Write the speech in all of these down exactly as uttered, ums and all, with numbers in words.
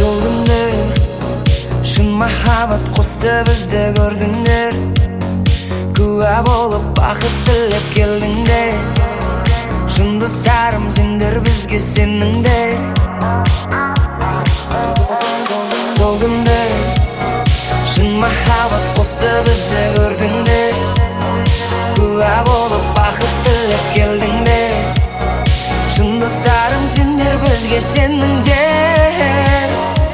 Сол күндер шын махаббат қосты бізді көрдіңдер. Куә болып бақыт тілеп келдіңдер. Шын достарым сендер бізге сеніңдер. Сол күндер шын махаббат қосты бізді көрдіңдер. Куә болып бақыт тілеп келдіңдер. Шын достарым сендер бізге сеніңдер.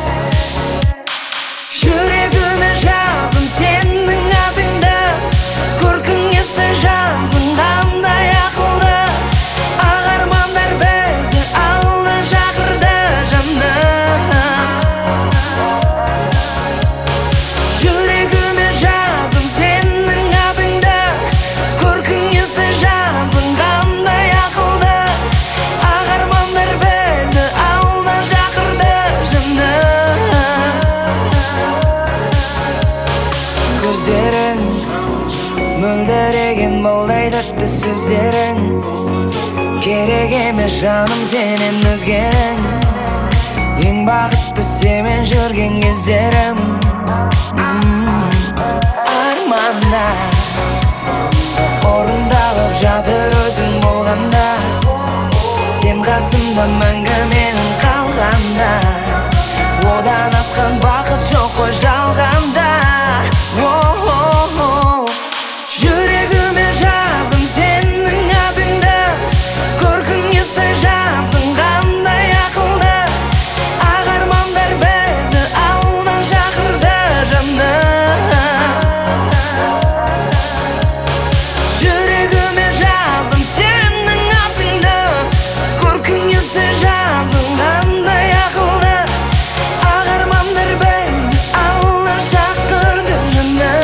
Жүрегіме жаздым сенің атыңды, көркің есі жаздың қандай ақылды. Ағармандар бізді алды шақырды жаным. Жүрегіме жаздым сенің атыңды, көркің есі жаздың қандай ақылды. Ағармандар бізді алды шақырды жаным. Көздерің мөлдіреген балдай тәтті сөздерің, керек емес жаным сенен өзгенің. Ең бақытты семен жүрген кездерім. Армандар орындалып жатыр өзің болғанда, сен қасымда мәңгі менің қалғанда. Одан асқан бақыт жоқ қой жалғанда. Жүрегіме жаздым сенің атыңды, көркің есі жаздың қандай ақылды. Ағармандар бізді ауылдан шақырды жаным. Жүрегіме жаздым сенің атыңды, көркің есі жаздың қандай ақылды. Ағармандар бізді ауылдан шақырды жаным.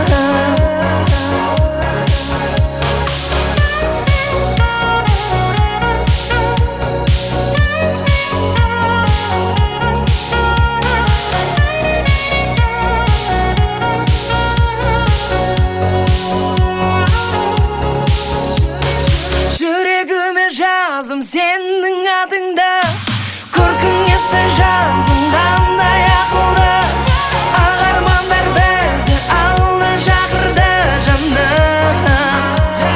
Жүрегіме жаздым сенің атыңды, көркің есі жаздың қандай ақылды. Ағармандар бізді ауылдан шақырды жаным.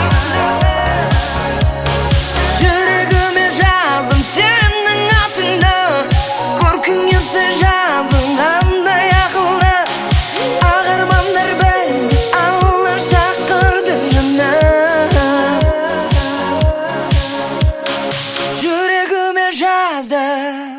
Жүрегіме жаздым сенің атыңды, көркің есі жаздың қандай ақылды. Ағармандар бізді ауылдан шақырды жаным. Жүрегіме жаздым.